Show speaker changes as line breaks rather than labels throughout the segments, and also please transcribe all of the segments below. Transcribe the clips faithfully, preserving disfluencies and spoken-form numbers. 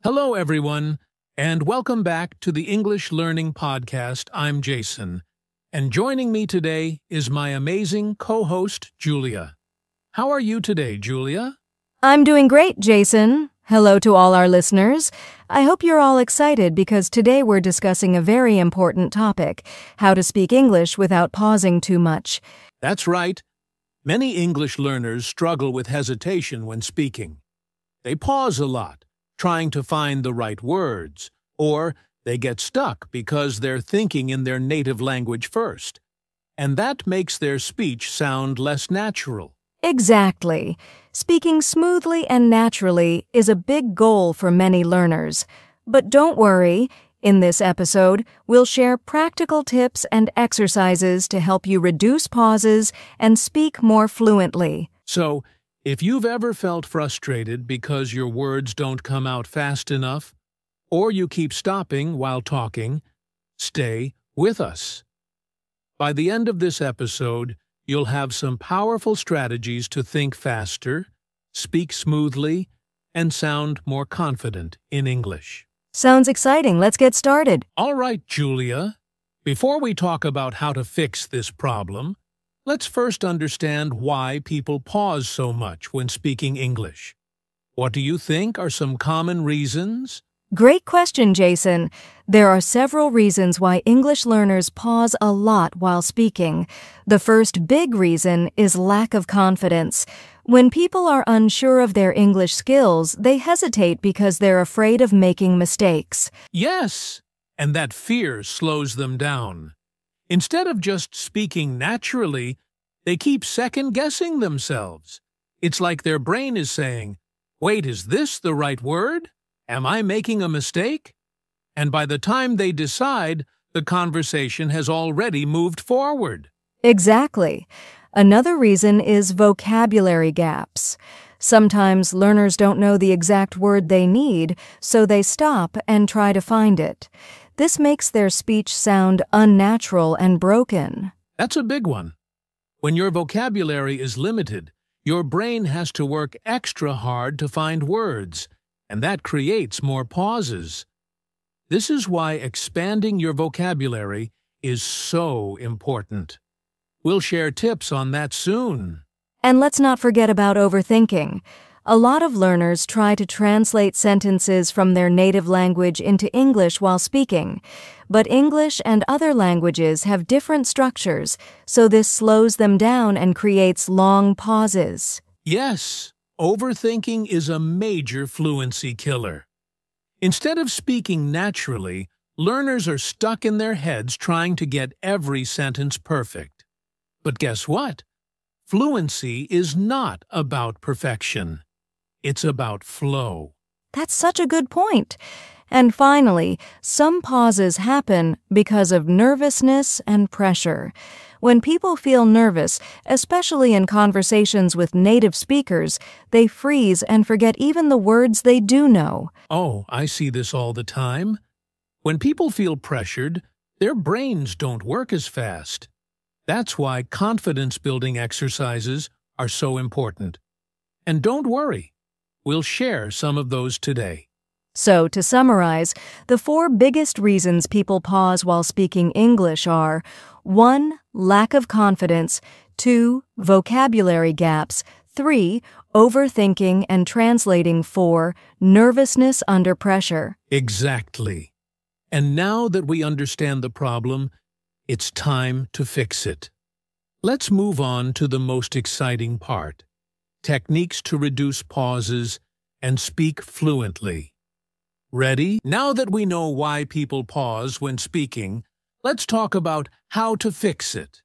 Hello, everyone, and welcome back to the English Learning Podcast. I'm Jason, and joining me today is my amazing co-host, Julia. How are you today, Julia?
I'm doing great, Jason. Hello to all our listeners. I hope you're all excited because today we're discussing a very important topic, how to speak English without pausing too much.
That's right. Many English learners struggle with hesitation when speaking. They pause a lot, trying to find the right words, or they get stuck because they're thinking in their native language first, and that makes their speech sound less natural.
Exactly. Speaking smoothly and naturally is a big goal for many learners. But don't worry, in this episode, we'll share practical tips and exercises to help you reduce pauses and speak more fluently.
So, if you've ever felt frustrated because your words don't come out fast enough, or you keep stopping while talking, stay with us. By the end of this episode, you'll have some powerful strategies to think faster, speak smoothly, and sound more confident in English.
Sounds exciting. Let's get started.
All right, Julia. Before we talk about how to fix this problem, let's first understand why people pause so much when speaking English. What do you think are some common reasons?
Great question, Jason. There are several reasons why English learners pause a lot while speaking. The first big reason is lack of confidence. When people are unsure of their English skills, they hesitate because they're afraid of making mistakes.
Yes, and that fear slows them down. Instead of just speaking naturally, they keep second-guessing themselves. It's like their brain is saying, "Wait, is this the right word? Am I making a mistake?" And by the time they decide, the conversation has already moved forward.
Exactly. Another reason is vocabulary gaps. Sometimes learners don't know the exact word they need, so they stop and try to find it. This makes their speech sound unnatural and broken.
That's a big one. When your vocabulary is limited, your brain has to work extra hard to find words, and that creates more pauses. This is why expanding your vocabulary is so important. We'll share tips on that soon.
And let's not forget about overthinking. A lot of learners try to translate sentences from their native language into English while speaking, but English and other languages have different structures, so this slows them down and creates long pauses.
Yes, overthinking is a major fluency killer. Instead of speaking naturally, learners are stuck in their heads trying to get every sentence perfect. But guess what? Fluency is not about perfection. It's about flow.
That's such a good point. And finally, some pauses happen because of nervousness and pressure. When people feel nervous, especially in conversations with native speakers, they freeze and forget even the words they do know.
Oh, I see this all the time. When people feel pressured, their brains don't work as fast. That's why confidence-building exercises are so important. And don't worry, we'll share some of those today.
So, to summarize, the four biggest reasons people pause while speaking English are one. Lack of confidence, two. Vocabulary gaps, three. Overthinking and translating, four. Nervousness under pressure.
Exactly. And now that we understand the problem, it's time to fix it. Let's move on to the most exciting part: techniques to reduce pauses and speak fluently. Ready? Now that we know why people pause when speaking, let's talk about how to fix it.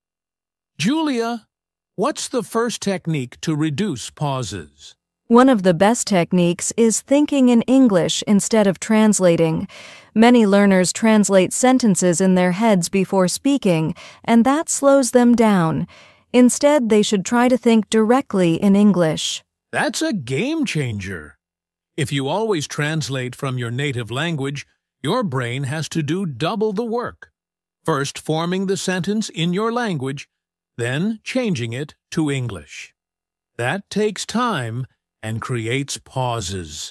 Julia, what's the first technique to reduce pauses?
One of the best techniques is thinking in English instead of translating. Many learners translate sentences in their heads before speaking, and that slows them down. Instead, they should try to think directly in English.
That's a game changer. If you always translate from your native language, your brain has to do double the work. First forming the sentence in your language, then changing it to English. That takes time and creates pauses.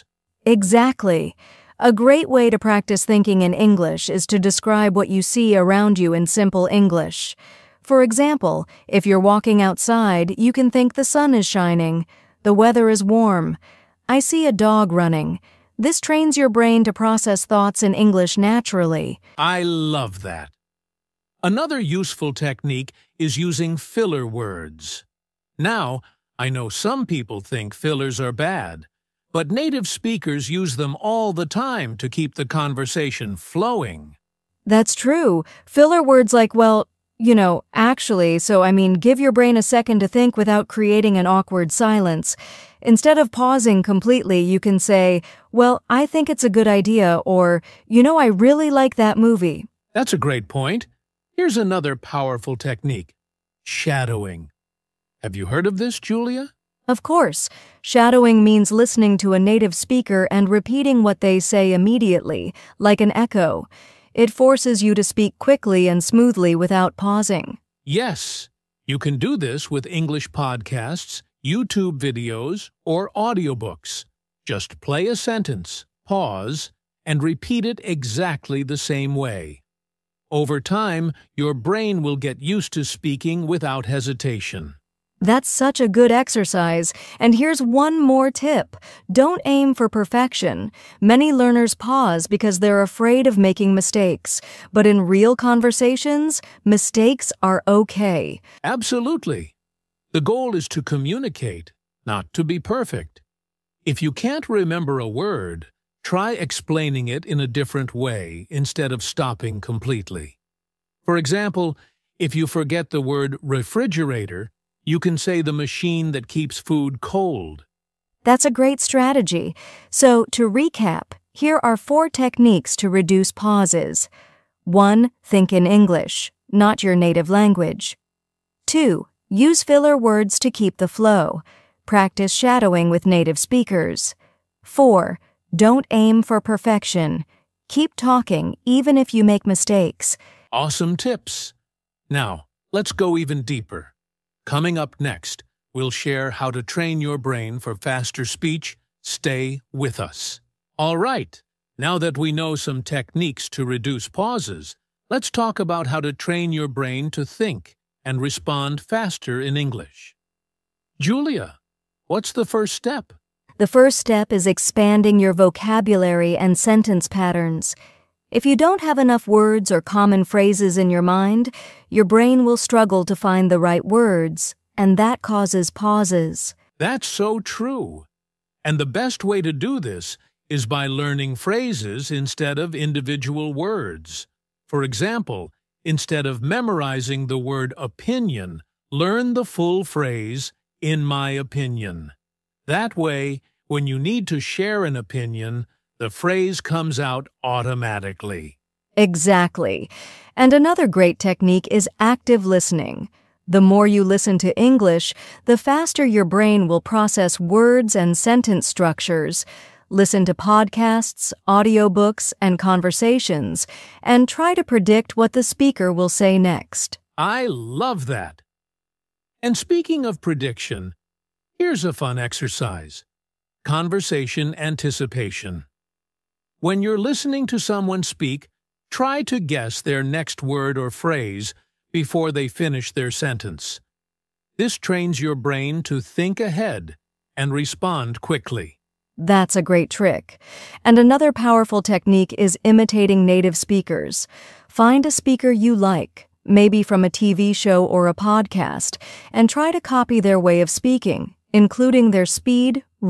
Exactly. A great way to practice thinking in English is to describe what you see around you in simple English. For example, if you're walking outside, you can think the sun is shining, the weather is warm, I see a dog running. This trains your brain to process thoughts in English naturally.
I love that. Another useful technique is using filler words. Now, I know some people think fillers are bad, but native speakers use them all the time to keep the conversation flowing.
That's true. Filler words like, well, you know, actually, so I mean, give your brain a second to think without creating an awkward silence. Instead of pausing completely, you can say, well, I think it's a good idea, or, you know, I really like that movie.
That's a great point. Here's another powerful technique: shadowing. Have you heard of this, Julia?
Of course. Shadowing means listening to a native speaker and repeating what they say immediately, like an echo. It forces you to speak quickly and smoothly without pausing.
Yes, you can do this with English podcasts, YouTube videos, or audiobooks. Just play a sentence, pause, and repeat it exactly the same way. Over time, your brain will get used to speaking without hesitation.
That's such a good exercise. And here's one more tip. Don't aim for perfection. Many learners pause because they're afraid of making mistakes. But in real conversations, mistakes are okay.
Absolutely. The goal is to communicate, not to be perfect. If you can't remember a word, try explaining it in a different way instead of stopping completely. For example, if you forget the word refrigerator, you can say the machine that keeps food cold.
That's a great strategy. So, to recap, here are four techniques to reduce pauses. One, think in English, not your native language. Two, use filler words to keep the flow. Practice shadowing with native speakers. Four, don't aim for perfection. Keep talking even if you make mistakes.
Awesome tips. Now, let's go even deeper. Coming up next, we'll share how to train your brain for faster speech. Stay with us. All right, now that we know some techniques to reduce pauses, let's talk about how to train your brain to think and respond faster in English. Julia, what's the first step?
The first step is expanding your vocabulary and sentence patterns. If you don't have enough words or common phrases in your mind, your brain will struggle to find the right words, and that causes pauses.
That's so true. And the best way to do this is by learning phrases instead of individual words. For example, instead of memorizing the word opinion, learn the full phrase, in my opinion. That way, when you need to share an opinion, the phrase comes out automatically.
Exactly. And another great technique is active listening. The more you listen to English, the faster your brain will process words and sentence structures. Listen to podcasts, audiobooks, and conversations, and try to predict what the speaker will say next.
I love that. And speaking of prediction, here's a fun exercise: conversation anticipation. When you're listening to someone speak, try to guess their next word or phrase before they finish their sentence. This trains your brain to think ahead and respond quickly.
That's a great trick. And another powerful technique is imitating native speakers. Find a speaker you like, maybe from a T V show or a podcast, and try to copy their way of speaking, including their speed,